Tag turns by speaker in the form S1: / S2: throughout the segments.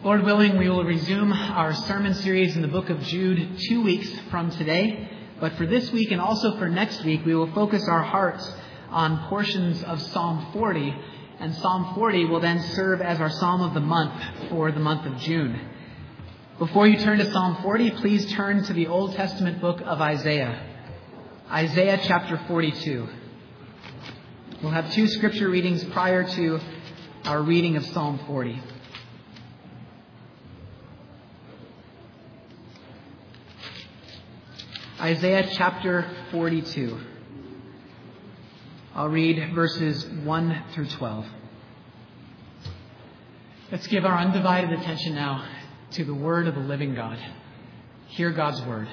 S1: Lord willing, we will resume our sermon series in the book of Jude 2 weeks from today. But for this week and also for next week, we will focus our hearts on portions of Psalm 40. And Psalm 40 will then serve as our Psalm of the month for the month of June. Before you turn to Psalm 40, please turn to the Old Testament book of Isaiah. Isaiah chapter 42. We'll have two scripture readings prior to our reading of Psalm 40. Isaiah chapter 42. I'll read verses 1 through 12. Let's give our undivided attention now to the word of the living God. Hear God's word.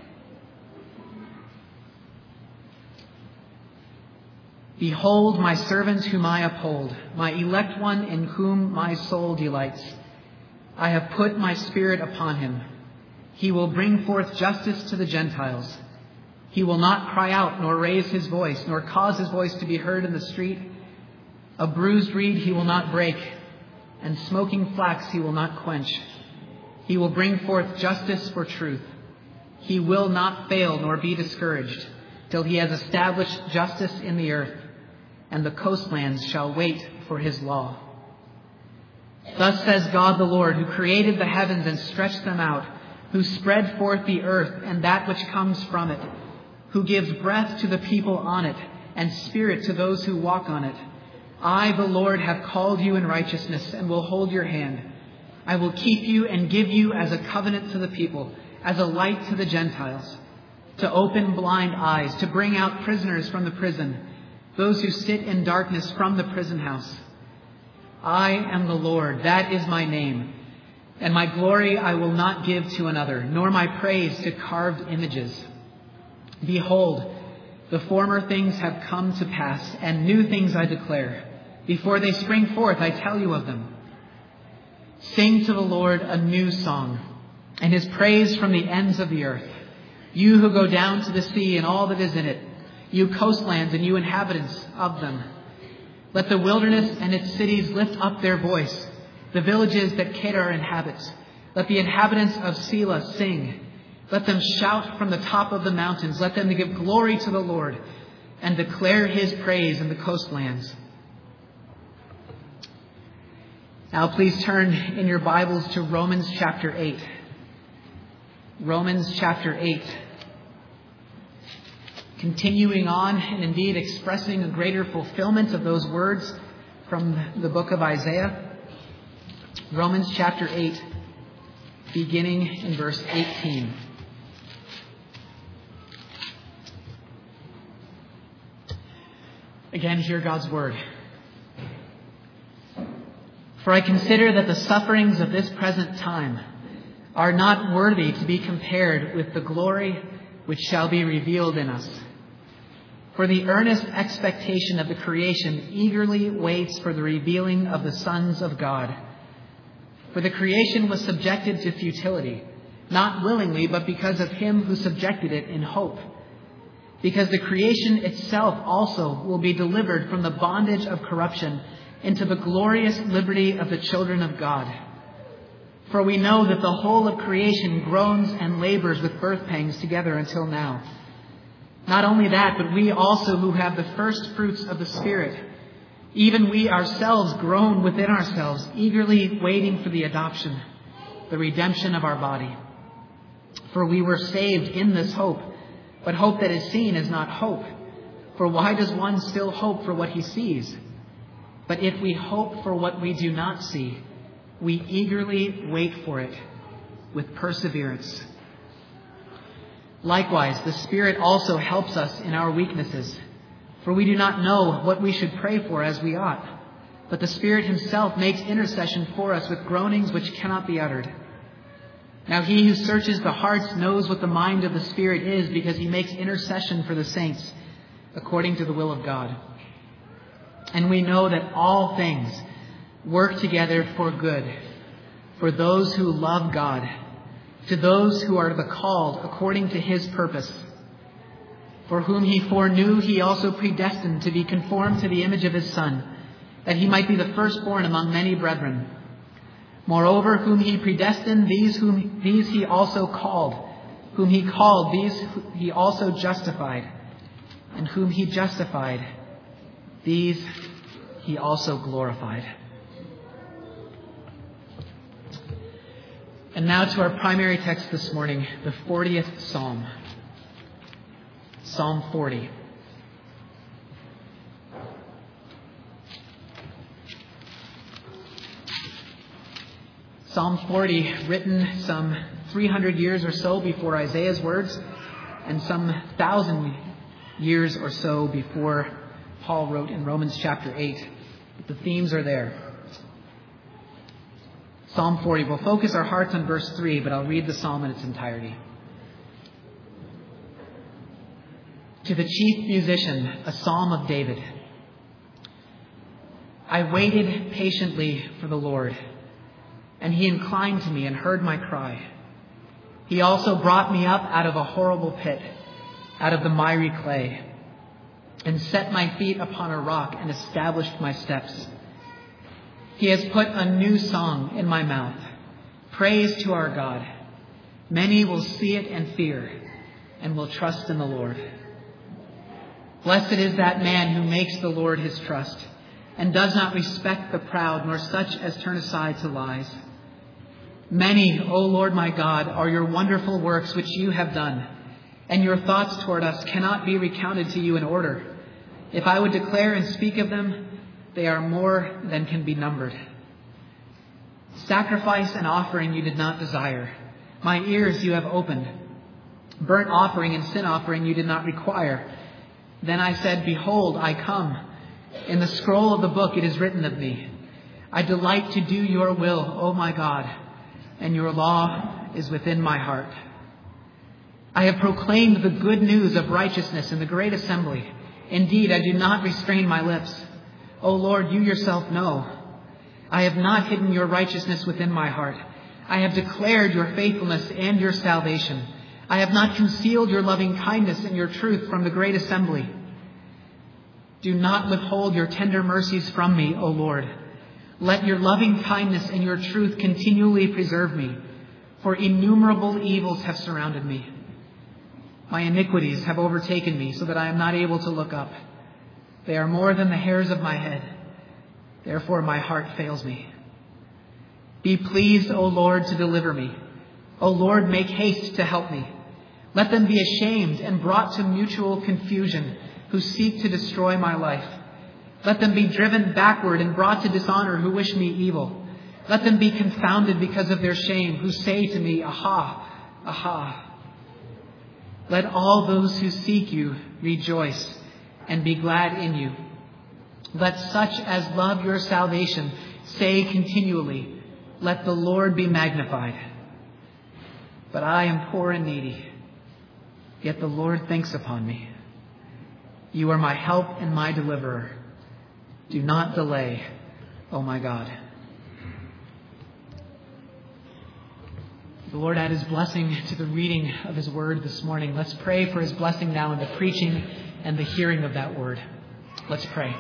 S1: Behold my servant whom I uphold, my elect one in whom my soul delights. I have put my spirit upon him. He will bring forth justice to the Gentiles. He will not cry out, nor raise his voice, nor cause his voice to be heard in the street. A bruised reed he will not break, and smoking flax he will not quench. He will bring forth justice for truth. He will not fail nor be discouraged, till he has established justice in the earth, and the coastlands shall wait for his law. Thus says God the Lord, who created the heavens and stretched them out, who spread forth the earth and that which comes from it, who gives breath to the people on it and spirit to those who walk on it. I, the Lord, have called you in righteousness and will hold your hand. I will keep you and give you as a covenant to the people, as a light to the Gentiles, to open blind eyes, to bring out prisoners from the prison, those who sit in darkness from the prison house. I am the Lord, that is my name. And my glory I will not give to another, nor my praise to carved images. Behold, the former things have come to pass, and new things I declare. Before they spring forth, I tell you of them. Sing to the Lord a new song, and his praise from the ends of the earth. You who go down to the sea and all that is in it, you coastlands and you inhabitants of them. Let the wilderness and its cities lift up their voice, the villages that Kedar inhabits. Let the inhabitants of Selah sing. Let them shout from the top of the mountains. Let them give glory to the Lord and declare his praise in the coastlands. Now please turn in your Bibles to Romans chapter 8. Romans chapter 8. Continuing on and indeed expressing a greater fulfillment of those words from the book of Isaiah. Romans chapter 8, beginning in verse 18. Again, hear God's word. For I consider that the sufferings of this present time are not worthy to be compared with the glory which shall be revealed in us. For the earnest expectation of the creation eagerly waits for the revealing of the sons of God. For the creation was subjected to futility, not willingly, but because of him who subjected it in hope. Because the creation itself also will be delivered from the bondage of corruption into the glorious liberty of the children of God. For we know that the whole of creation groans and labors with birth pangs together until now. Not only that, but we also who have the first fruits of the Spirit, even we ourselves groan within ourselves, eagerly waiting for the adoption, the redemption of our body. For we were saved in this hope, but hope that is seen is not hope. For why does one still hope for what he sees? But if we hope for what we do not see, we eagerly wait for it with perseverance. Likewise, the Spirit also helps us in our weaknesses. For we do not know what we should pray for as we ought, but the Spirit himself makes intercession for us with groanings which cannot be uttered. Now he who searches the hearts knows what the mind of the Spirit is, because he makes intercession for the saints according to the will of God. And we know that all things work together for good, for those who love God, to those who are the called according to his purpose. For whom he foreknew, he also predestined to be conformed to the image of his Son, that he might be the firstborn among many brethren. Moreover, whom he predestined, these he also called. Whom he called, these he also justified. And whom he justified, these he also glorified. And now to our primary text this morning, the 40th Psalm. Psalm 40. Psalm 40, written some 300 years or so before Isaiah's words, and some 1,000 years or so before Paul wrote in Romans chapter 8. The themes are there. Psalm 40. We'll focus our hearts on verse 3, but I'll read the psalm in its entirety. To the chief musician, a psalm of David. I waited patiently for the Lord, and he inclined to me and heard my cry. He also brought me up out of a horrible pit, out of the miry clay, and set my feet upon a rock and established my steps. He has put a new song in my mouth, praise to our God. Many will see it and fear, and will trust in the Lord. Blessed is that man who makes the Lord his trust, and does not respect the proud, nor such as turn aside to lies. Many, O Lord my God, are your wonderful works which you have done, and your thoughts toward us cannot be recounted to you in order. If I would declare and speak of them, they are more than can be numbered. Sacrifice and offering you did not desire. My ears you have opened. Burnt offering and sin offering you did not require. Then I said, behold, I come. In the scroll of the book it is written of me. I delight to do your will, O my God, and your law is within my heart. I have proclaimed the good news of righteousness in the great assembly. Indeed, I do not restrain my lips. O Lord, you yourself know. I have not hidden your righteousness within my heart. I have declared your faithfulness and your salvation. I have not concealed your loving kindness and your truth from the great assembly. Do not withhold your tender mercies from me, O Lord. Let your loving kindness and your truth continually preserve me, for innumerable evils have surrounded me. My iniquities have overtaken me so that I am not able to look up. They are more than the hairs of my head. Therefore my heart fails me. Be pleased, O Lord, to deliver me. O Lord, make haste to help me. Let them be ashamed and brought to mutual confusion who seek to destroy my life. Let them be driven backward and brought to dishonor who wish me evil. Let them be confounded because of their shame who say to me, aha, aha. Let all those who seek you rejoice and be glad in you. Let such as love your salvation say continually, let the Lord be magnified. But I am poor and needy, yet the Lord thinks upon me. You are my help and my deliverer. Do not delay, O my God. The Lord add his blessing to the reading of his word this morning. Let's pray for his blessing now in the preaching and the hearing of that word. Let's pray.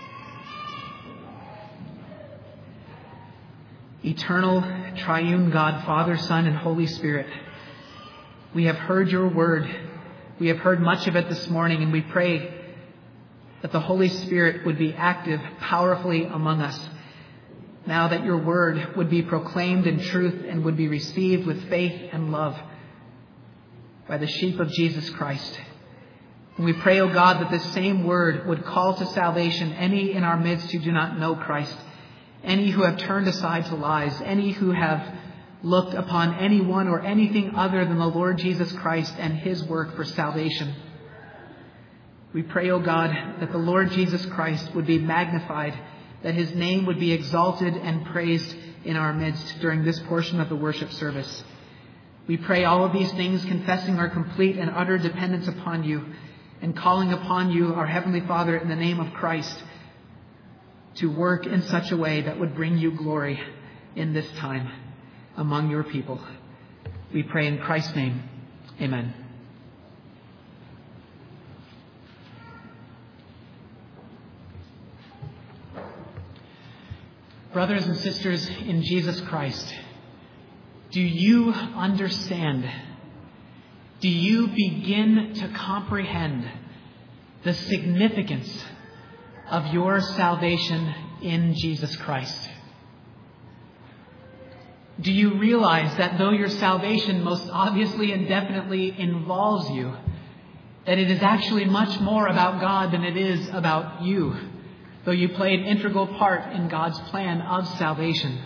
S1: Eternal, triune God, Father, Son, and Holy Spirit, we have heard your word. We have heard much of it this morning, and we pray that the Holy Spirit would be active powerfully among us, now that your word would be proclaimed in truth and would be received with faith and love by the sheep of Jesus Christ. And we pray, O God, that this same word would call to salvation any in our midst who do not know Christ, any who have turned aside to lies, any who have looked upon anyone or anything other than the Lord Jesus Christ and his work for salvation. We pray, O God, that the Lord Jesus Christ would be magnified, that his name would be exalted and praised in our midst during this portion of the worship service. We pray all of these things, confessing our complete and utter dependence upon you and calling upon you, our Heavenly Father, in the name of Christ, to work in such a way that would bring you glory in this time among your people. We pray in Christ's name. Amen. Brothers and sisters in Jesus Christ, do you understand? Do you begin to comprehend the significance of your salvation in Jesus Christ? Do you realize that though your salvation most obviously and definitely involves you, that it is actually much more about God than it is about you, though you play an integral part in God's plan of salvation?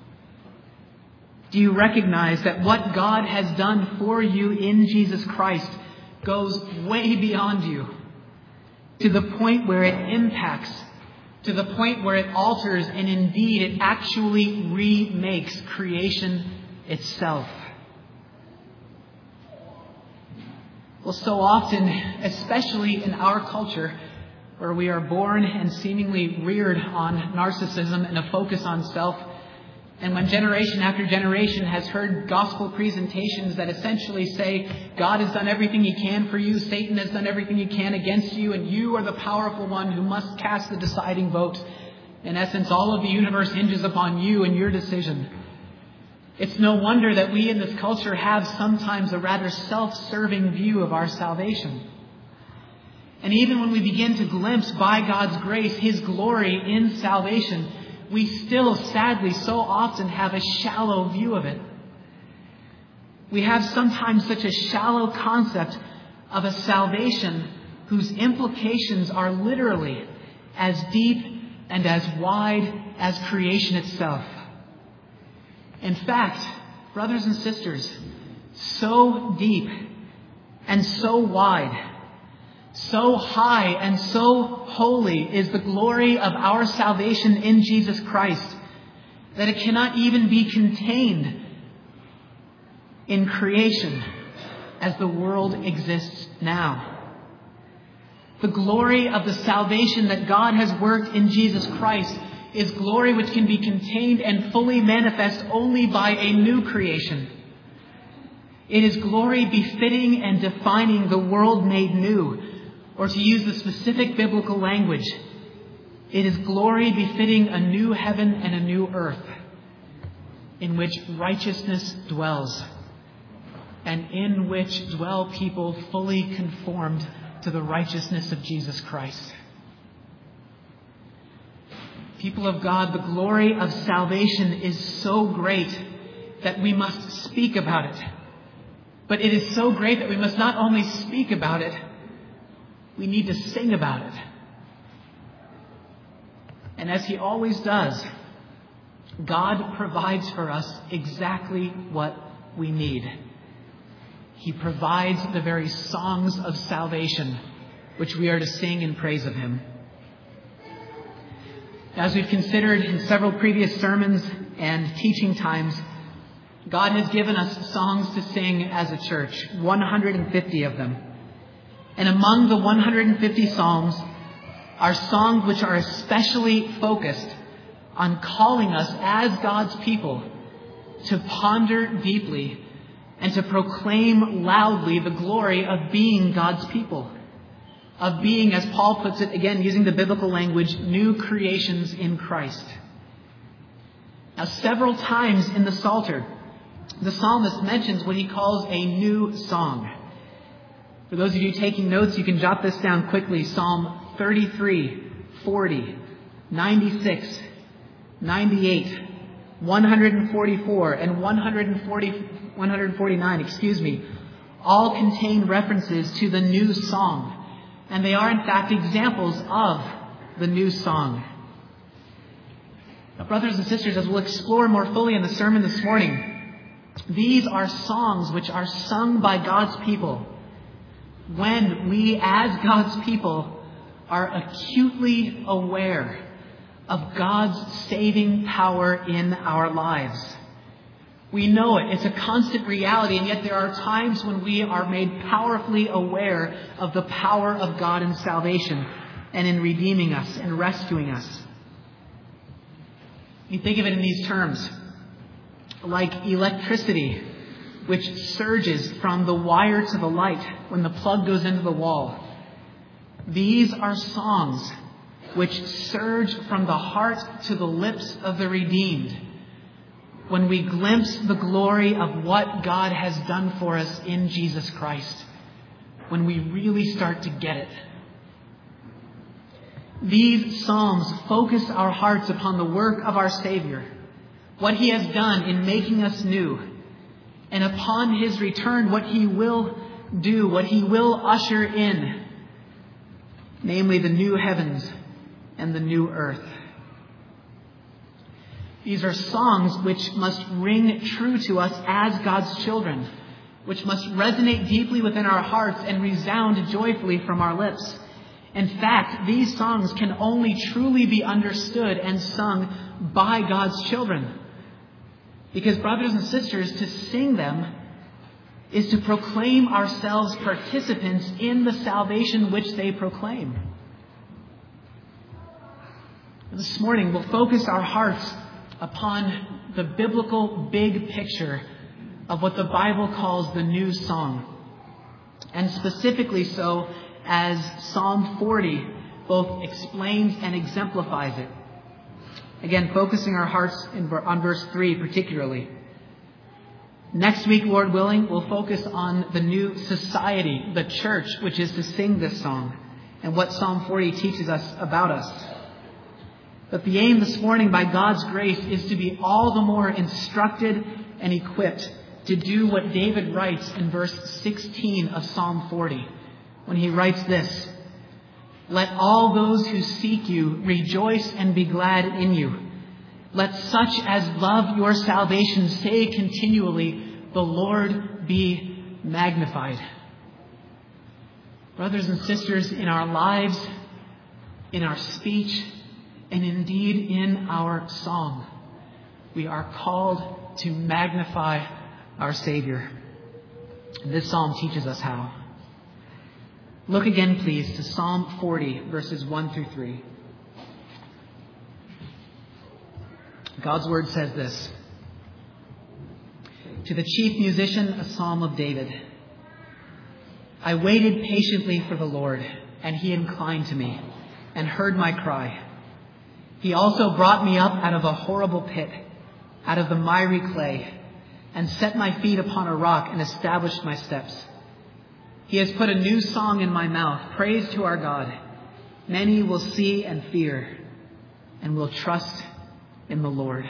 S1: Do you recognize that what God has done for you in Jesus Christ goes way beyond you, to the point where it impacts, to the point where it alters, and indeed it actually remakes creation itself? Well, so often, especially in our culture, where we are born and seemingly reared on narcissism and a focus on self, and when generation after generation has heard gospel presentations that essentially say, God has done everything He can for you, Satan has done everything he can against you, and you are the powerful one who must cast the deciding vote. In essence, all of the universe hinges upon you and your decision. It's no wonder that we in this culture have sometimes a rather self-serving view of our salvation. And even when we begin to glimpse, by God's grace, His glory in salvation, we still, sadly, so often have a shallow view of it. We have sometimes such a shallow concept of a salvation whose implications are literally as deep and as wide as creation itself. In fact, brothers and sisters, so deep and so wide, so high and so holy is the glory of our salvation in Jesus Christ that it cannot even be contained in creation as the world exists now. The glory of the salvation that God has worked in Jesus Christ is glory which can be contained and fully manifest only by a new creation. It is glory befitting and defining the world made new. Or to use the specific biblical language, it is glory befitting a new heaven and a new earth in which righteousness dwells and in which dwell people fully conformed to the righteousness of Jesus Christ. People of God, the glory of salvation is so great that we must speak about it. But it is so great that we must not only speak about it, we need to sing about it. And as He always does, God provides for us exactly what we need. He provides the very songs of salvation which we are to sing in praise of Him. As we've considered in several previous sermons and teaching times, God has given us songs to sing as a church, 150 of them. And among the 150 psalms are songs which are especially focused on calling us as God's people to ponder deeply and to proclaim loudly the glory of being God's people, of being, as Paul puts it, again using the biblical language, new creations in Christ. Now, several times in the Psalter, the psalmist mentions what he calls a new song. For those of you taking notes, you can jot this down quickly. Psalm 33, 40, 96, 98, 144, and 149, all contain references to the new song. And they are, in fact, examples of the new song. Now, brothers and sisters, as we'll explore more fully in the sermon this morning, these are songs which are sung by God's people when we, as God's people, are acutely aware of God's saving power in our lives. We know it. It's a constant reality, and yet there are times when we are made powerfully aware of the power of God in salvation and in redeeming us and rescuing us. You think of it in these terms, like electricity, which surges from the wire to the light when the plug goes into the wall. These are songs which surge from the heart to the lips of the redeemed when we glimpse the glory of what God has done for us in Jesus Christ, when we really start to get it. These psalms focus our hearts upon the work of our Savior, what He has done in making us new, and upon His return, what He will do, what He will usher in, namely the new heavens and the new earth. These are songs which must ring true to us as God's children, which must resonate deeply within our hearts and resound joyfully from our lips. In fact, these songs can only truly be understood and sung by God's children. Because, brothers and sisters, to sing them is to proclaim ourselves participants in the salvation which they proclaim. This morning, we'll focus our hearts upon the biblical big picture of what the Bible calls the new song, and specifically so as Psalm 40 both explains and exemplifies it. Again, focusing our hearts on verse 3 particularly. Next week, Lord willing, we'll focus on the new society, the church, which is to sing this song, and what Psalm 40 teaches us about us. But the aim this morning, by God's grace, is to be all the more instructed and equipped to do what David writes in verse 16 of Psalm 40, when he writes this: "Let all those who seek you rejoice and be glad in you. Let such as love your salvation say continually, the Lord be magnified." Brothers and sisters, in our lives, in our speech, and indeed in our song, we are called to magnify our Savior. This psalm teaches us how. Look again, please, to Psalm 40, verses 1 through 3. God's word says this: "To the chief musician, a psalm of David. I waited patiently for the Lord, and He inclined to me and heard my cry. He also brought me up out of a horrible pit, out of the miry clay, and set my feet upon a rock and established my steps. He has put a new song in my mouth, praise to our God. Many will see and fear and will trust in the Lord."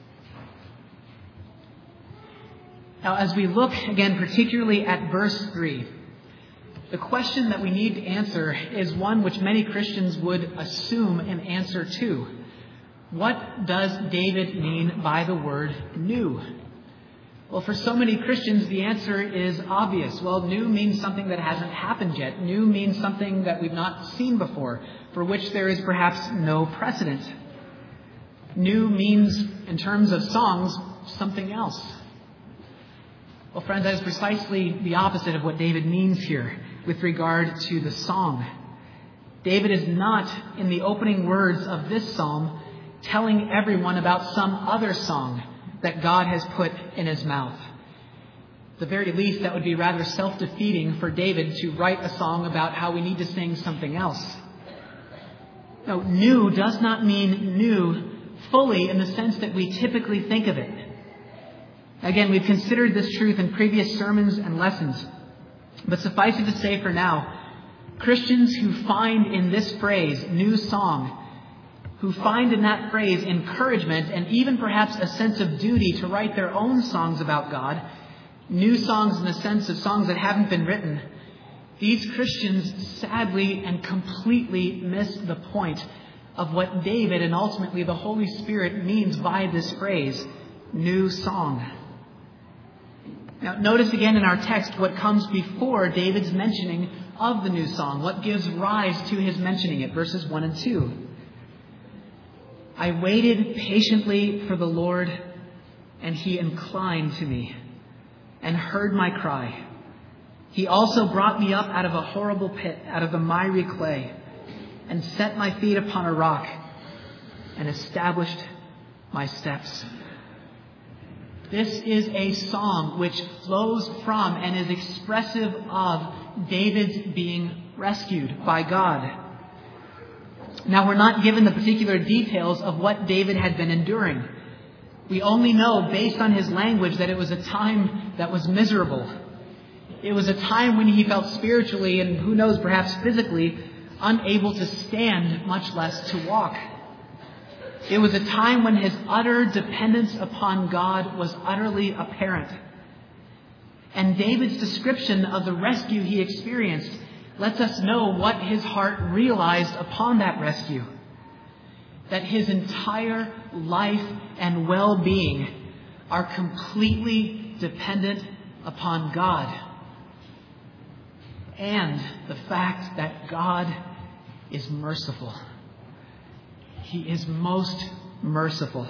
S1: Now, as we look again particularly at verse 3, the question that we need to answer is one which many Christians would assume an answer to. What does David mean by the word new? Well, for so many Christians, the answer is obvious. Well, new means something that hasn't happened yet. New means something that we've not seen before, for which there is perhaps no precedent. New means, in terms of songs, something else. Well, friends, that is precisely the opposite of what David means here with regard to the song. David is not, in the opening words of this psalm, telling everyone about some other song that God has put in his mouth. At the very least, that would be rather self-defeating for David to write a song about how we need to sing something else. No, new does not mean new fully in the sense that we typically think of it. Again, we've considered this truth in previous sermons and lessons. But suffice it to say for now, Christians who find in this phrase, new song, who find in that phrase encouragement and even perhaps a sense of duty to write their own songs about God, new songs in the sense of songs that haven't been written, these Christians sadly and completely miss the point of what David and ultimately the Holy Spirit means by this phrase, new song. Now, notice again in our text what comes before David's mentioning of the new song, what gives rise to his mentioning it, verses 1 and 2. I waited patiently for the Lord, and He inclined to me and heard my cry. He also brought me up out of a horrible pit, out of the miry clay, and set my feet upon a rock and established my steps. This is a song which flows from and is expressive of David's being rescued by God. Now, we're not given the particular details of what David had been enduring. We only know, based on his language, that it was a time that was miserable. It was a time when he felt spiritually, and who knows, perhaps physically, unable to stand, much less to walk. It was a time when his utter dependence upon God was utterly apparent. And David's description of the rescue he experienced lets us know what his heart realized upon that rescue. That his entire life and well-being are completely dependent upon God. And the fact that God is merciful. He is most merciful.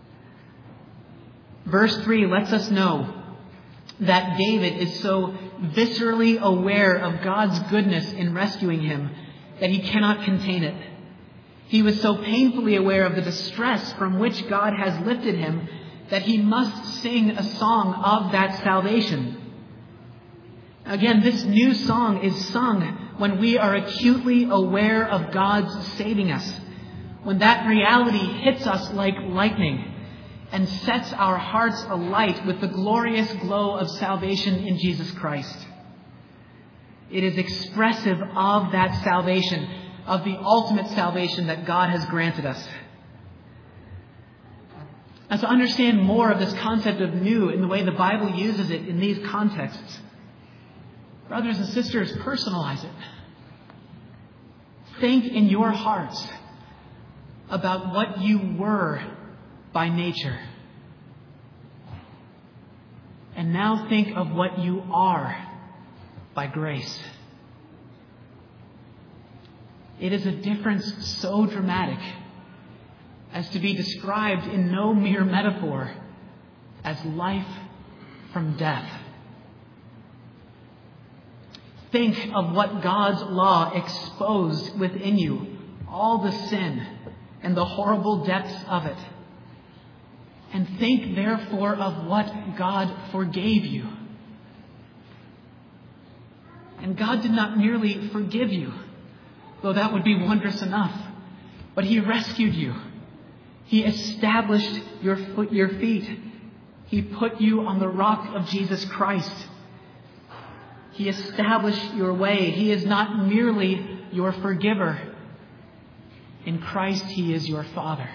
S1: Verse 3 lets us know that David is so viscerally aware of God's goodness in rescuing him that he cannot contain it. He was so painfully aware of the distress from which God has lifted him that he must sing a song of that salvation. Again, this new song is sung when we are acutely aware of God's saving us, when that reality hits us like lightning and sets our hearts alight with the glorious glow of salvation in Jesus Christ. It is expressive of that salvation, of the ultimate salvation that God has granted us. And to understand more of this concept of new in the way the Bible uses it in these contexts, brothers and sisters, personalize it. Think in your hearts about what you were by nature. And now think of what you are by grace. It is a difference so dramatic as to be described in no mere metaphor as life from death. Think of what God's law exposed within you, all the sin and the horrible depths of it. And think, therefore, of what God forgave you. And God did not merely forgive you, though that would be wondrous enough, but He rescued you. He established your feet. He put you on the rock of Jesus Christ. He established your way. He is not merely your forgiver. In Christ, He is your Father.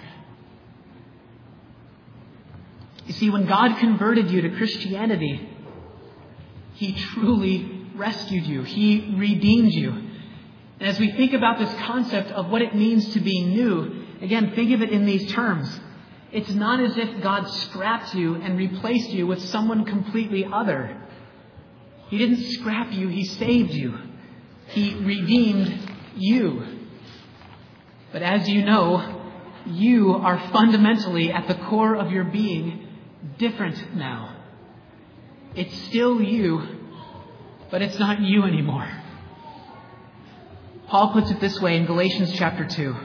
S1: You see, when God converted you to Christianity, He truly rescued you. He redeemed you. And as we think about this concept of what it means to be new, again, think of it in these terms. It's not as if God scrapped you and replaced you with someone completely other. He didn't scrap you, He saved you. He redeemed you. But as you know, you are fundamentally at the core of your being different now. It's still you, but it's not you anymore. Paul puts it this way in Galatians chapter 2.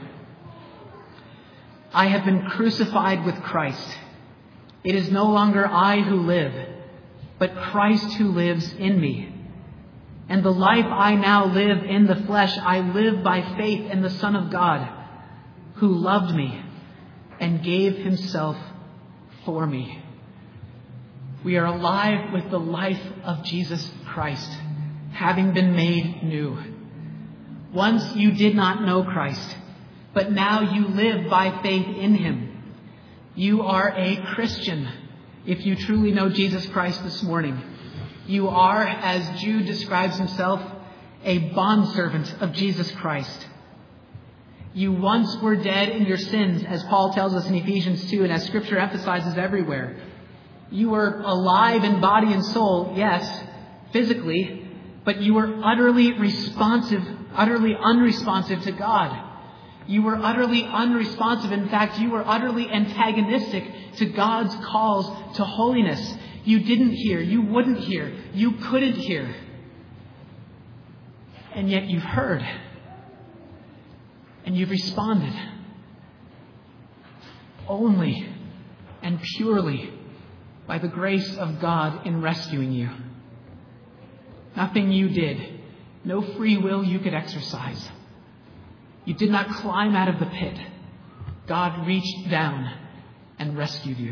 S1: I have been crucified with Christ. It is no longer I who live, but Christ who lives in me. And the life I now live in the flesh, I live by faith in the Son of God, who loved me and gave Himself for me. We are alive with the life of Jesus Christ, having been made new. Once you did not know Christ, but now you live by faith in Him. You are a Christian if you truly know Jesus Christ this morning. You are, as Jude describes himself, a bondservant of Jesus Christ. You once were dead in your sins, as Paul tells us in Ephesians 2, and as Scripture emphasizes everywhere. You were alive in body and soul, yes, physically, but you were utterly unresponsive to God. You were utterly unresponsive. In fact, you were utterly antagonistic to God's calls to holiness. You didn't hear. You wouldn't hear. You couldn't hear. And yet you've heard. And you've responded. Only and purely by the grace of God in rescuing you. Nothing you did. No free will you could exercise. You did not climb out of the pit. God reached down and rescued you.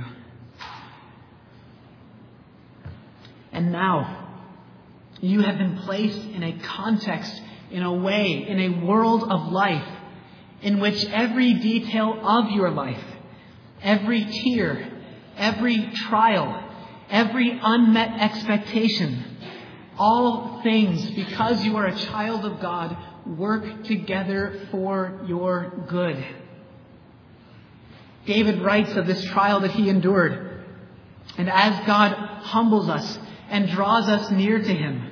S1: And now, you have been placed in a context, in a way, in a world of life in which every detail of your life, every tear, every trial, every unmet expectation, all things, because you are a child of God, work together for your good. David writes of this trial that he endured. And as God humbles us and draws us near to Him,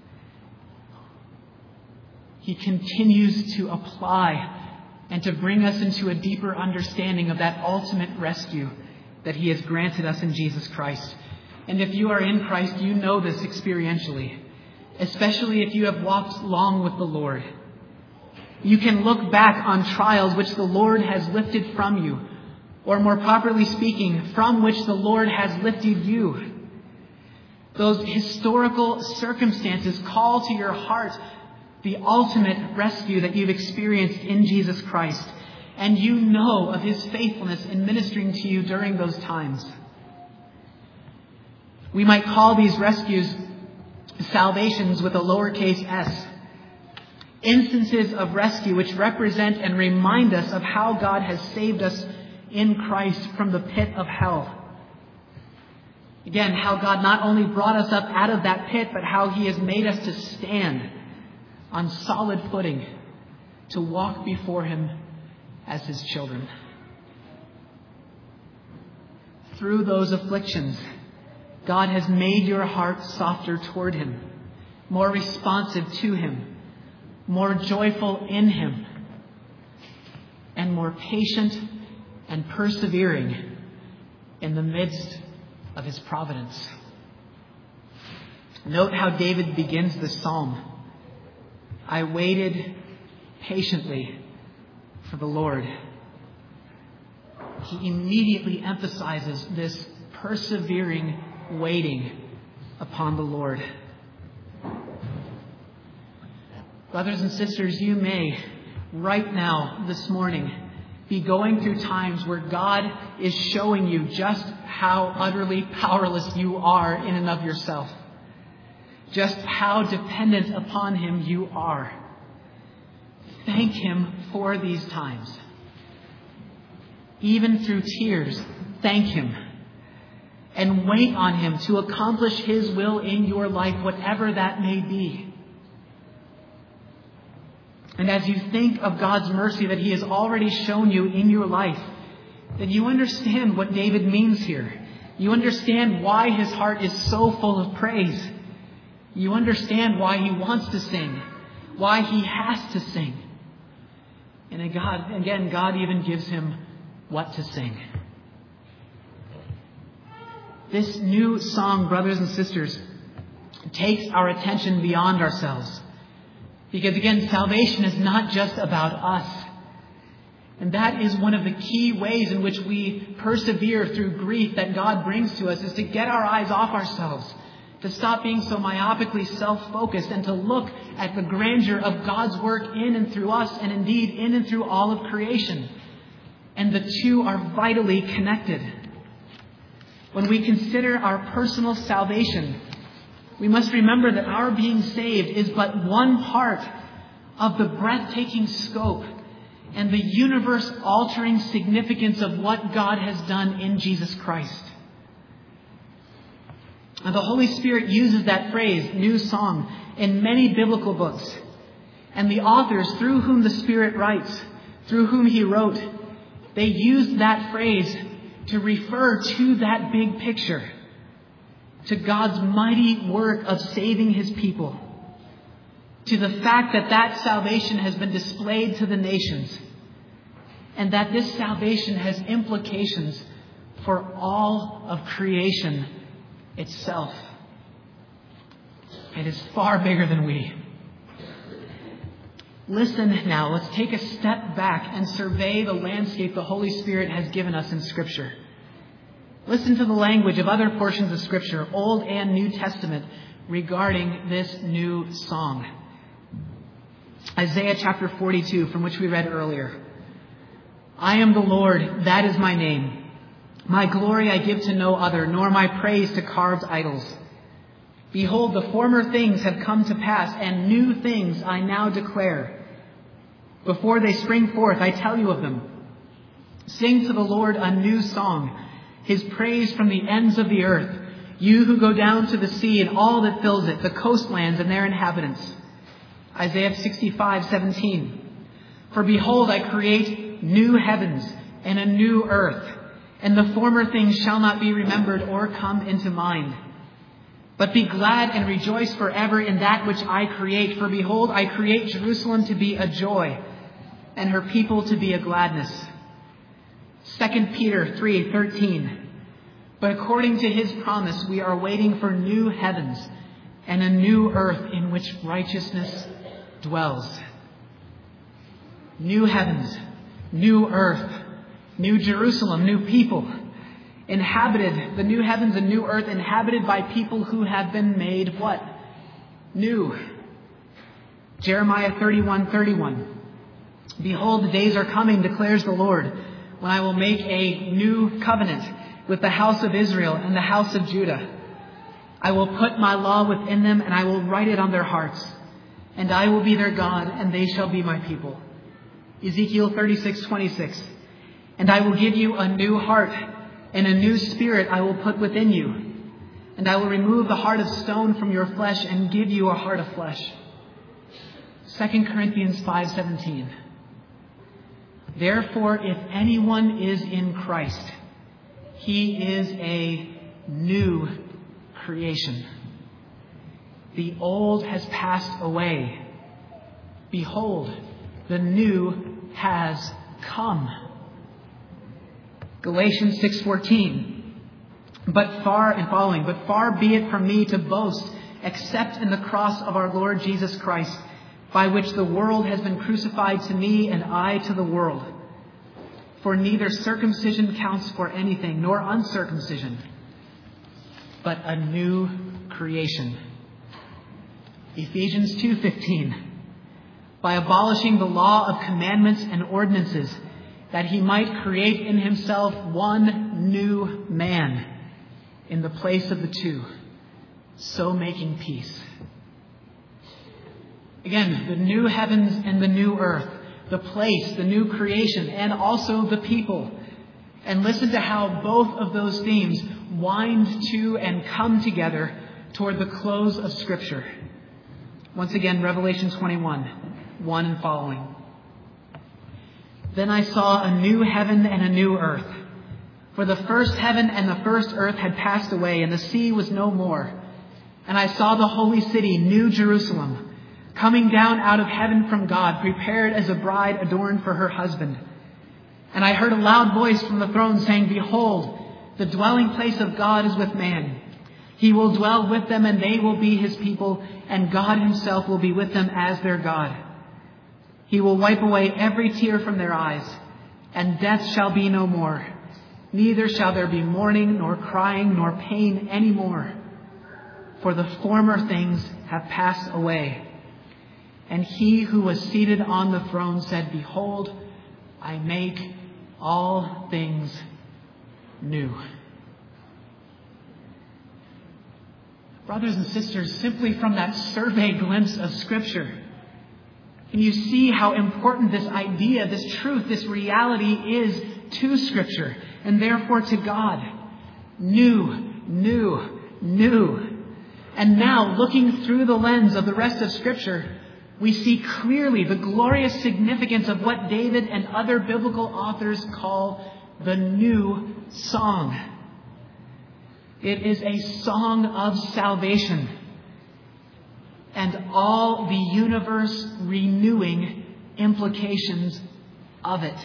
S1: He continues to apply and to bring us into a deeper understanding of that ultimate rescue that He has granted us in Jesus Christ. And if you are in Christ, you know this experientially, especially if you have walked long with the Lord. You can look back on trials which the Lord has lifted from you, or more properly speaking, from which the Lord has lifted you. Those historical circumstances call to your heart the ultimate rescue that you've experienced in Jesus Christ. And you know of His faithfulness in ministering to you during those times. We might call these rescues salvations with a lowercase s. Instances of rescue which represent and remind us of how God has saved us in Christ from the pit of hell. Again, how God not only brought us up out of that pit, but how He has made us to stand on solid footing, to walk before Him as His children. Through those afflictions, God has made your heart softer toward Him, more responsive to Him, more joyful in Him, and more patient and persevering in the midst of His providence. Note how David begins this psalm. I waited patiently for the Lord. He immediately emphasizes this persevering waiting upon the Lord. Brothers and sisters, you may, right now, this morning, be going through times where God is showing you just how utterly powerless you are in and of yourself. Just how dependent upon Him you are. Thank Him for these times. Even through tears, thank Him. And wait on Him to accomplish His will in your life, whatever that may be. And as you think of God's mercy that He has already shown you in your life, then you understand what David means here. You understand why his heart is so full of praise. You understand why he wants to sing, why he has to sing. And again, God even gives him what to sing. This new song, brothers and sisters, takes our attention beyond ourselves. Because again, salvation is not just about us. And that is one of the key ways in which we persevere through grief that God brings to us, is to get our eyes off ourselves, to stop being so myopically self-focused, and to look at the grandeur of God's work in and through us, and indeed in and through all of creation. And the two are vitally connected. When we consider our personal salvation, we must remember that our being saved is but one part of the breathtaking scope and the universe-altering significance of what God has done in Jesus Christ. And the Holy Spirit uses that phrase, new song, in many biblical books. And the authors through whom the Spirit writes, through whom He wrote, they used that phrase to refer to that big picture, to God's mighty work of saving His people, to the fact that that salvation has been displayed to the nations, and that this salvation has implications for all of creation itself. It is far bigger than we. Listen now, let's take a step back and survey the landscape the Holy Spirit has given us in Scripture. Listen to the language of other portions of Scripture, Old and New Testament, regarding this new song. Isaiah chapter 42, from which we read earlier. I am the Lord, that is my name. My glory I give to no other, nor my praise to carved idols. Behold, the former things have come to pass, and new things I now declare. Before they spring forth, I tell you of them. Sing to the Lord a new song, his praise from the ends of the earth, you who go down to the sea and all that fills it, the coastlands and their inhabitants. Isaiah 65:17. For behold, I create new heavens and a new earth, and the former things shall not be remembered or come into mind. But be glad and rejoice forever in that which I create. For behold, I create Jerusalem to be a joy, and her people to be a gladness. 2 Peter 3:13. But according to his promise, we are waiting for new heavens and a new earth in which righteousness dwells. New heavens, new earth, new Jerusalem, new people. Inhabited, the new heavens and new earth inhabited by people who have been made what? New. Jeremiah 31:31. Behold, the days are coming, declares the Lord, when I will make a new covenant with the house of Israel and the house of Judah. I will put my law within them, and I will write it on their hearts. And I will be their God, and they shall be my people. Ezekiel 36:26. And I will give you a new heart, and a new spirit I will put within you. And I will remove the heart of stone from your flesh and give you a heart of flesh. 2 Corinthians 5:17. Therefore, if anyone is in Christ, he is a new creation. The old has passed away. Behold, the new has come. Galatians 6:14. But far be it from me to boast except in the cross of our Lord Jesus Christ, by which the world has been crucified to me and I to the world. For neither circumcision counts for anything, nor uncircumcision, but a new creation. Ephesians 2:15. By abolishing the law of commandments and ordinances, that he might create in himself one new man in the place of the two, so making peace. Again, the new heavens and the new earth, the place, the new creation, and also the people. And listen to how both of those themes wind to and come together toward the close of Scripture. Once again, Revelation 21:1 and following. Then I saw a new heaven and a new earth. For the first heaven and the first earth had passed away, and the sea was no more. And I saw the holy city, New Jerusalem, coming down out of heaven from God, prepared as a bride adorned for her husband. And I heard a loud voice from the throne saying, Behold, the dwelling place of God is with man. He will dwell with them, and they will be his people, and God himself will be with them as their God. He will wipe away every tear from their eyes, and death shall be no more. Neither shall there be mourning, nor crying, nor pain any more. For the former things have passed away. And he who was seated on the throne said, Behold, I make all things new. Brothers and sisters, simply from that survey glimpse of Scripture, can you see how important this idea, this truth, this reality is to Scripture and therefore to God? New, new, new. And now, looking through the lens of the rest of Scripture, we see clearly the glorious significance of what David and other biblical authors call the new song. It is a song of salvation and all the universe renewing implications of it.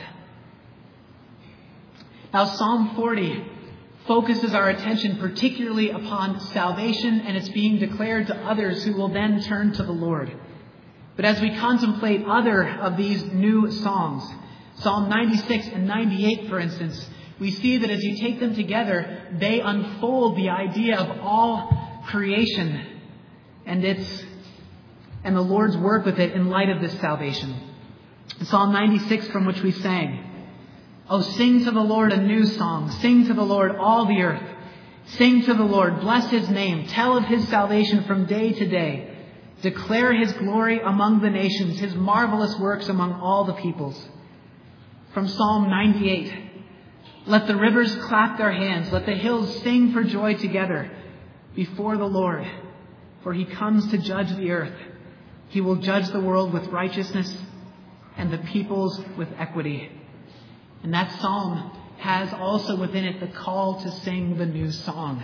S1: Now, Psalm 40 focuses our attention particularly upon salvation and its being declared to others who will then turn to the Lord. But as we contemplate other of these new songs, Psalm 96 and 98, for instance, we see that as you take them together, they unfold the idea of all creation and its and the Lord's work with it in light of this salvation. In Psalm 96, from which we sang, "Oh, sing to the Lord a new song. Sing to the Lord all the earth. Sing to the Lord, bless his name. Tell of his salvation from day to day. Declare his glory among the nations, his marvelous works among all the peoples." From Psalm 98, "Let the rivers clap their hands. Let the hills sing for joy together before the Lord. For he comes to judge the earth. He will judge the world with righteousness and the peoples with equity." And that psalm has also within it the call to sing the new song.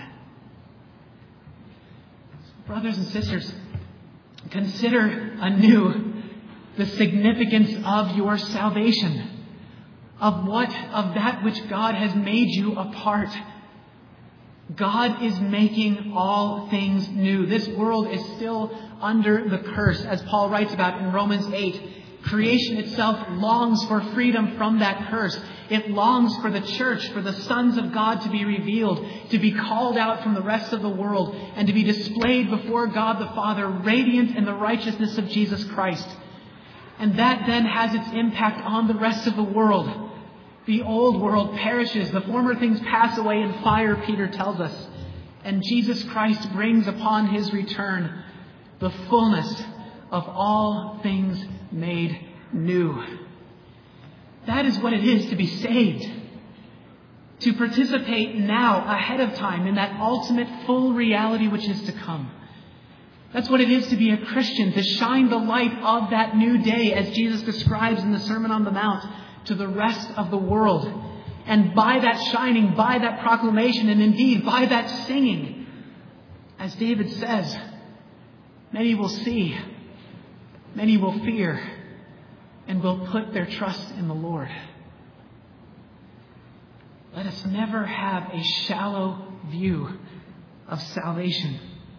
S1: Brothers and sisters, consider anew the significance of your salvation, of that which God has made you a part. God is making all things new. This world is still under the curse, as Paul writes about in Romans 8. Creation itself longs for freedom from that curse. It longs for the church, for the sons of God to be revealed, to be called out from the rest of the world, and to be displayed before God the Father, radiant in the righteousness of Jesus Christ. And that then has its impact on the rest of the world. The old world perishes. The former things pass away in fire, Peter tells us. And Jesus Christ brings upon his return the fullness of all things made new. That is what it is to be saved. To participate now, ahead of time, in that ultimate full reality which is to come. That's what it is to be a Christian, to shine the light of that new day, as Jesus describes in the Sermon on the Mount, to the rest of the world. And by that shining, by that proclamation, and indeed by that singing, as David says, many will see, many will fear, and will put their trust in the Lord. Let us never have a shallow view of salvation.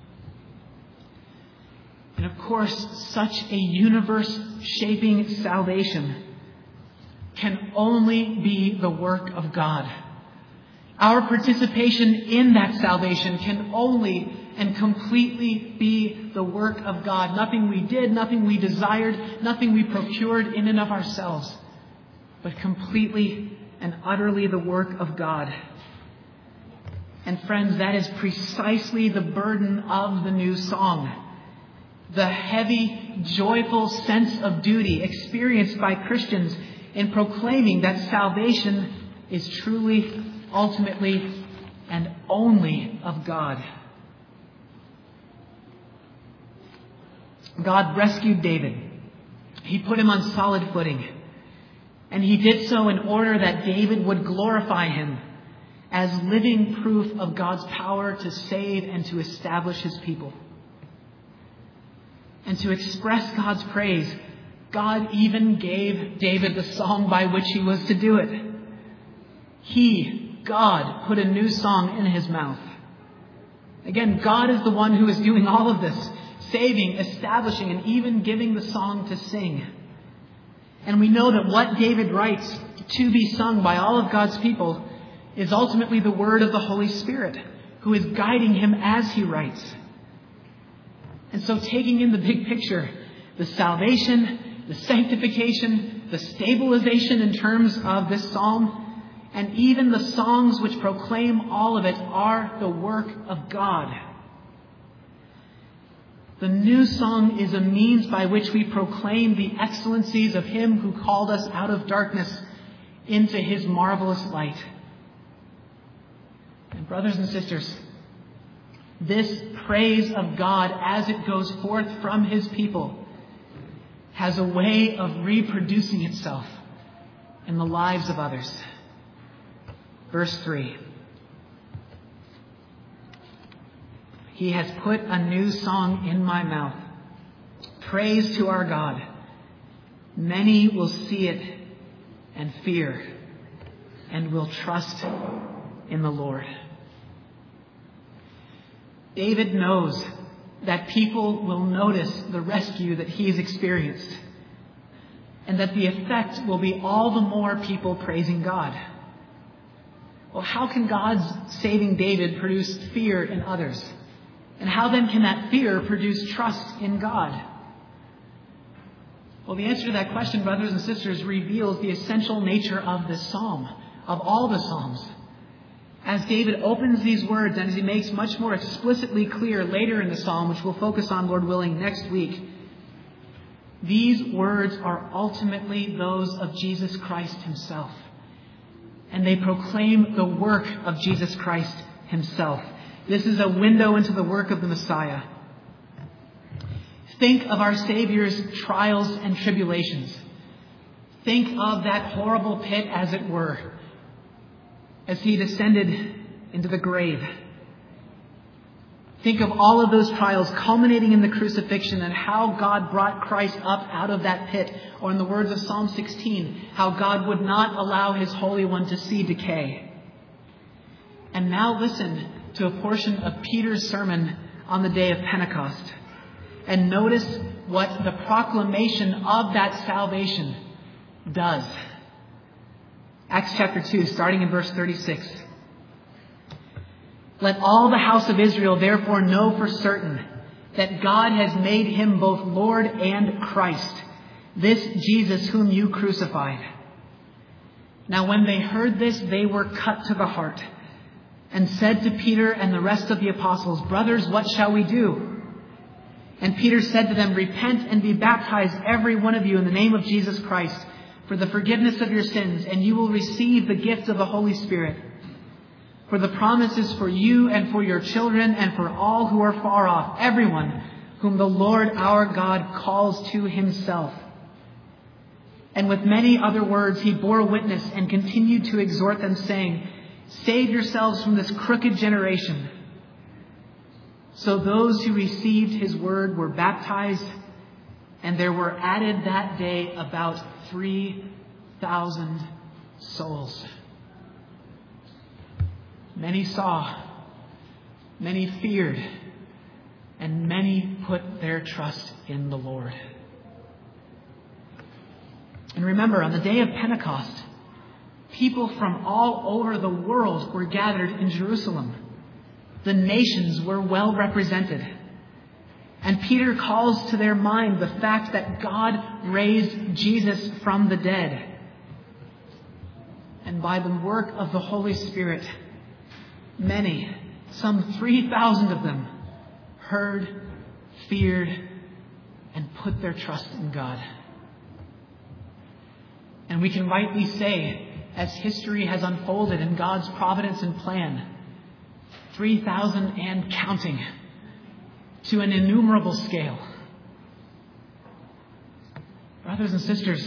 S1: And of course, such a universe-shaping salvation can only be the work of God. Our participation in that salvation can only and completely be the work of God. Nothing we did, nothing we desired, nothing we procured in and of ourselves, but completely and utterly the work of God. And friends, that is precisely the burden of the new song. The heavy, joyful sense of duty experienced by Christians in proclaiming that salvation is truly, ultimately, and only of God. God rescued David. He put him on solid footing. And he did so in order that David would glorify him as living proof of God's power to save and to establish his people. And to express God's praise, God even gave David the song by which he was to do it. He, God, put a new song in his mouth. Again, God is the one who is doing all of this, saving, establishing, and even giving the song to sing. And we know that what David writes to be sung by all of God's people is ultimately the word of the Holy Spirit, who is guiding him as he writes. And so, taking in the big picture, the salvation, the sanctification, the stabilization in terms of this psalm, and even the songs which proclaim all of it are the work of God. The new song is a means by which we proclaim the excellencies of him who called us out of darkness into his marvelous light. And brothers and sisters, this praise of God as it goes forth from his people has a way of reproducing itself in the lives of others. Verse 3. He has put a new song in my mouth. Praise to our God. Many will see it and fear and will trust in the Lord. David knows that people will notice the rescue that he has experienced, and that the effect will be all the more people praising God. Well, how can God's saving David produce fear in others? And how then can that fear produce trust in God? Well, the answer to that question, brothers and sisters, reveals the essential nature of this psalm, of all the psalms. As David opens these words and as he makes much more explicitly clear later in the psalm, which we'll focus on, Lord willing, next week, these words are ultimately those of Jesus Christ himself. And they proclaim the work of Jesus Christ himself. This is a window into the work of the Messiah. Think of our Savior's trials and tribulations. Think of that horrible pit, as it were, as he descended into the grave. Think of all of those trials culminating in the crucifixion and how God brought Christ up out of that pit. Or in the words of Psalm 16, how God would not allow his Holy One to see decay. And now listen to a portion of Peter's sermon on the day of Pentecost. And notice what the proclamation of that salvation does. Acts chapter 2, starting in verse 36. Let all the house of Israel therefore know for certain that God has made him both Lord and Christ, this Jesus whom you crucified. Now when they heard this, they were cut to the heart and said to Peter and the rest of the apostles, Brothers, what shall we do? And Peter said to them, Repent and be baptized, every one of you, in the name of Jesus Christ, for the forgiveness of your sins, and you will receive the gift of the Holy Spirit. For the promise is for you and for your children and for all who are far off, everyone whom the Lord our God calls to himself. And with many other words he bore witness and continued to exhort them, saying, Save yourselves from this crooked generation. So those who received his word were baptized, and there were added that day about 3,000 souls. Many saw, many feared, and many put their trust in the Lord. And remember, on the day of Pentecost, people from all over the world were gathered in Jerusalem. The nations were well represented. And Peter calls to their mind the fact that God raised Jesus from the dead. And by the work of the Holy Spirit, many, some 3,000 of them, heard, feared, and put their trust in God. And we can rightly say, as history has unfolded in God's providence and plan, 3,000 and counting, to an innumerable scale. Brothers and sisters,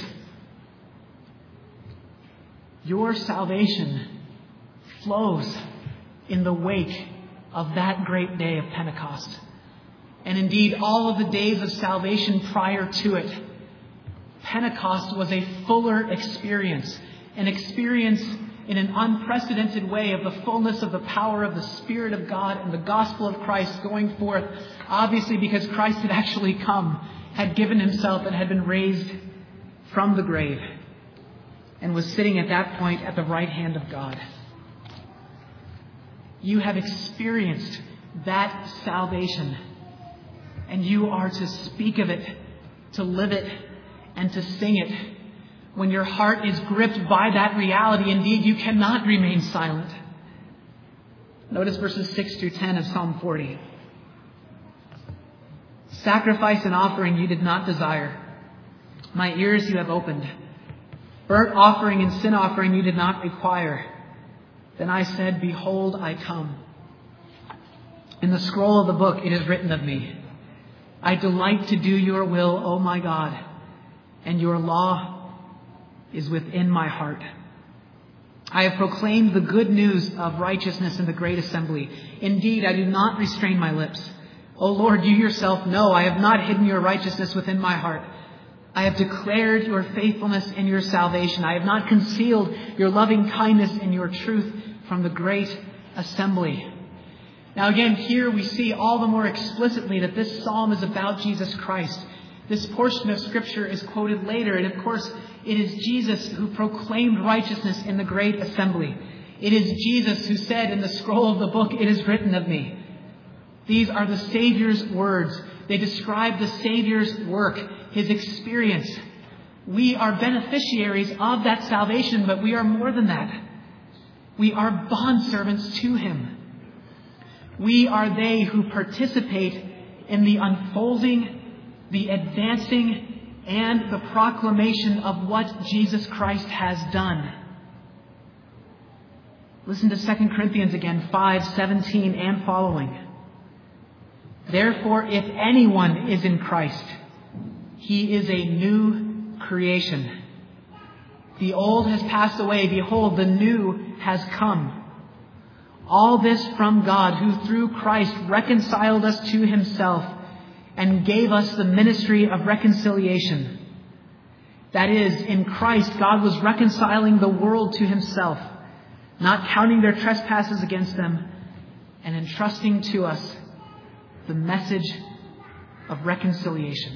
S1: your salvation flows in the wake of that great day of Pentecost. And indeed, all of the days of salvation prior to it. Pentecost was a fuller experience, an experience in an unprecedented way of the fullness of the power of the Spirit of God and the gospel of Christ going forth, obviously because Christ had actually come, had given himself, and had been raised from the grave, and was sitting at that point at the right hand of God. You have experienced that salvation, and you are to speak of it, to live it, and to sing it. When your heart is gripped by that reality, indeed, you cannot remain silent. Notice verses 6 through 10 of Psalm 40. Sacrifice and offering you did not desire. My ears you have opened. Burnt offering and sin offering you did not require. Then I said, Behold, I come. In the scroll of the book it is written of me, I delight to do your will, O my God, and your law is within my heart. I have proclaimed the good news of righteousness in the great assembly. Indeed, I do not restrain my lips. O Lord, you yourself know I have not hidden your righteousness within my heart. I have declared your faithfulness and your salvation. I have not concealed your loving kindness and your truth from the great assembly. Now again, here we see all the more explicitly that this psalm is about Jesus Christ. This portion of Scripture is quoted later, and of course, it is Jesus who proclaimed righteousness in the great assembly. It is Jesus who said in the scroll of the book, it is written of me. These are the Savior's words. They describe the Savior's work. His experience. We are beneficiaries of that salvation, but we are more than that. We are bondservants to Him. We are they who participate in the unfolding, the advancing, and the proclamation of what Jesus Christ has done. Listen to 2 Corinthians again, 5:17 and following. Therefore, if anyone is in Christ, he is a new creation. The old has passed away. Behold, the new has come. All this from God, who through Christ reconciled us to Himself and gave us the ministry of reconciliation. That is, in Christ, God was reconciling the world to Himself, not counting their trespasses against them, and entrusting to us the message of reconciliation.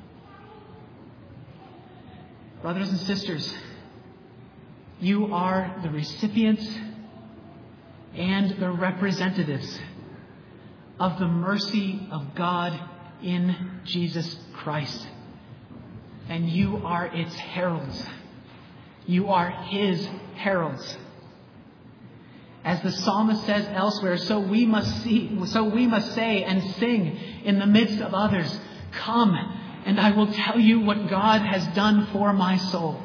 S1: Brothers and sisters, you are the recipients and the representatives of the mercy of God in Jesus Christ. And you are its heralds. You are His heralds. As the psalmist says elsewhere, so we must say and sing in the midst of others, come, and I will tell you what God has done for my soul.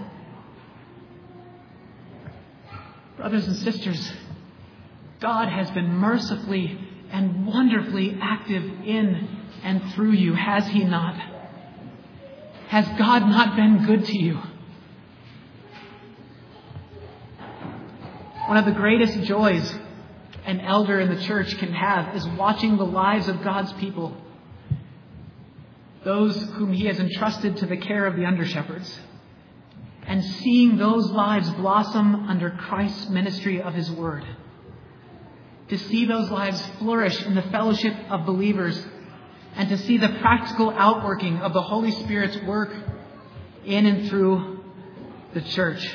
S1: Brothers and sisters, God has been mercifully and wonderfully active in and through you, has He not? Has God not been good to you? One of the greatest joys an elder in the church can have is watching the lives of God's people, those whom He has entrusted to the care of the under-shepherds, and seeing those lives blossom under Christ's ministry of His Word. To see those lives flourish in the fellowship of believers, and to see the practical outworking of the Holy Spirit's work in and through the church.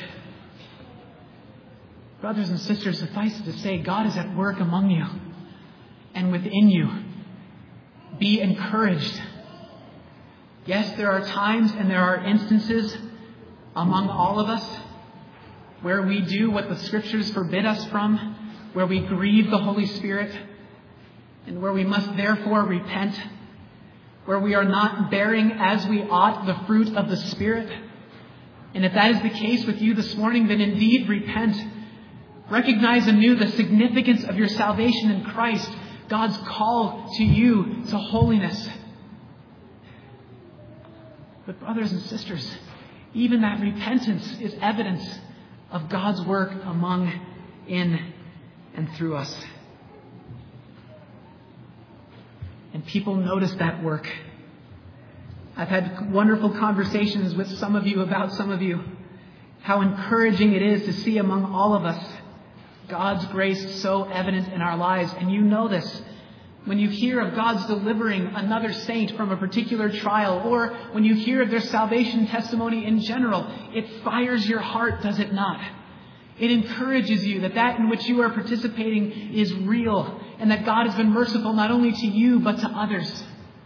S1: Brothers and sisters, suffice it to say, God is at work among you and within you. Be encouraged. Yes, there are times and there are instances among all of us where we do what the Scriptures forbid us from, where we grieve the Holy Spirit, and where we must therefore repent, where we are not bearing as we ought the fruit of the Spirit. And if that is the case with you this morning, then indeed repent. Recognize anew the significance of your salvation in Christ, God's call to you to holiness. But brothers and sisters, even that repentance is evidence of God's work among, in, and through us. And people notice that work. I've had wonderful conversations with some of you about some of you. How encouraging it is to see among all of us God's grace so evident in our lives. And you know this. When you hear of God's delivering another saint from a particular trial, or when you hear of their salvation testimony in general, it fires your heart, does it not? It encourages you that in which you are participating is real, and that God has been merciful not only to you, but to others.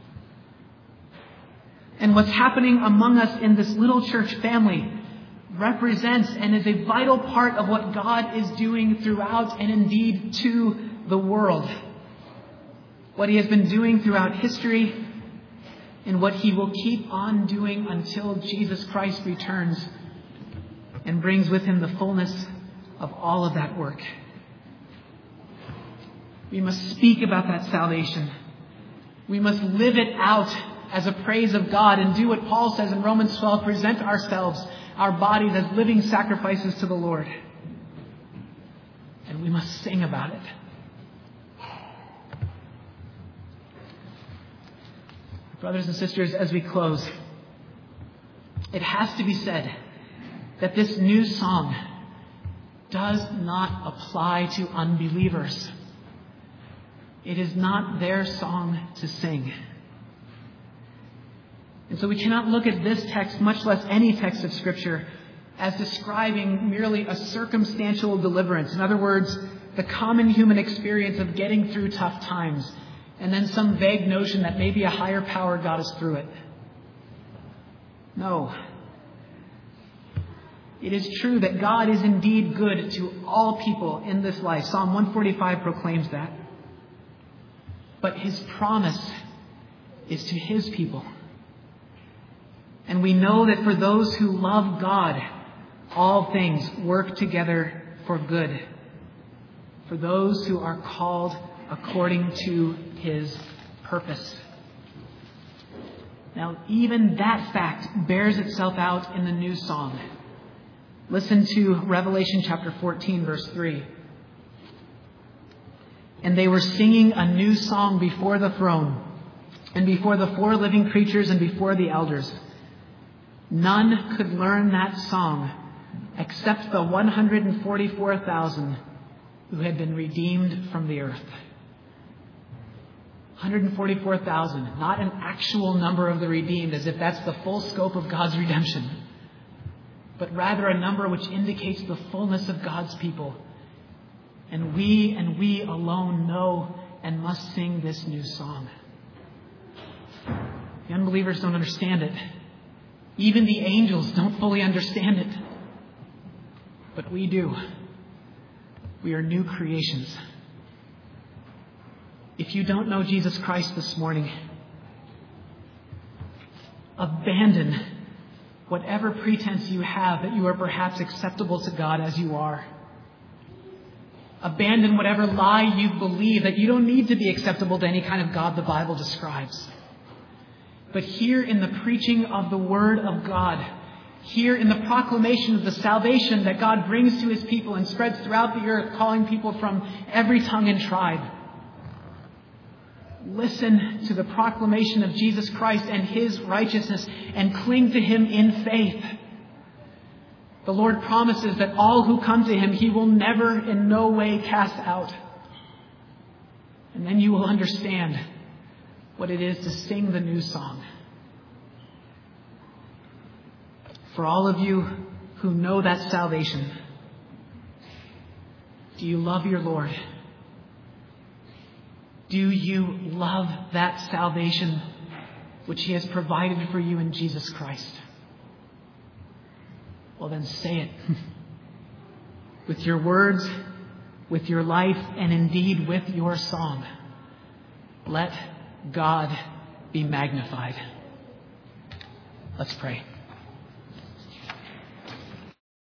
S1: And what's happening among us in this little church family represents and is a vital part of what God is doing throughout and indeed to the world. What He has been doing throughout history and what He will keep on doing until Jesus Christ returns and brings with Him the fullness of all of that work. We must speak about that salvation. We must live it out as a praise of God and do what Paul says in Romans 12, present ourselves, our bodies as living sacrifices to the Lord. And we must sing about it. Brothers and sisters, as we close, it has to be said that this new song does not apply to unbelievers. It is not their song to sing. And so we cannot look at this text, much less any text of Scripture, as describing merely a circumstantial deliverance. In other words, the common human experience of getting through tough times, and then some vague notion that maybe a higher power got us through it. No. It is true that God is indeed good to all people in this life. Psalm 145 proclaims that. But His promise is to His people. And we know that for those who love God, all things work together for good. For those who are called according to His purpose. Now, even that fact bears itself out in the new song. Listen to Revelation chapter 14, verse 3. And they were singing a new song before the throne, and before the 4 living creatures, and before the elders. None could learn that song except the 144,000 who had been redeemed from the earth. 144,000, not an actual number of the redeemed, as if that's the full scope of God's redemption, but rather a number which indicates the fullness of God's people. And we alone know and must sing this new song. The unbelievers don't understand it. Even the angels don't fully understand it. But we do. We are new creations. If you don't know Jesus Christ this morning, abandon whatever pretense you have that you are perhaps acceptable to God as you are. Abandon whatever lie you believe that you don't need to be acceptable to any kind of God the Bible describes. But here in the preaching of the Word of God, here in the proclamation of the salvation that God brings to His people and spreads throughout the earth, calling people from every tongue and tribe, listen to the proclamation of Jesus Christ and His righteousness and cling to Him in faith. The Lord promises that all who come to Him, He will never in no way cast out. And then you will understand what it is to sing the new song. For all of you who know that salvation, do you love your Lord? Do you love that salvation which He has provided for you in Jesus Christ? Well, then say it. With your words, with your life, and indeed with your song. Let God be magnified. Let's pray.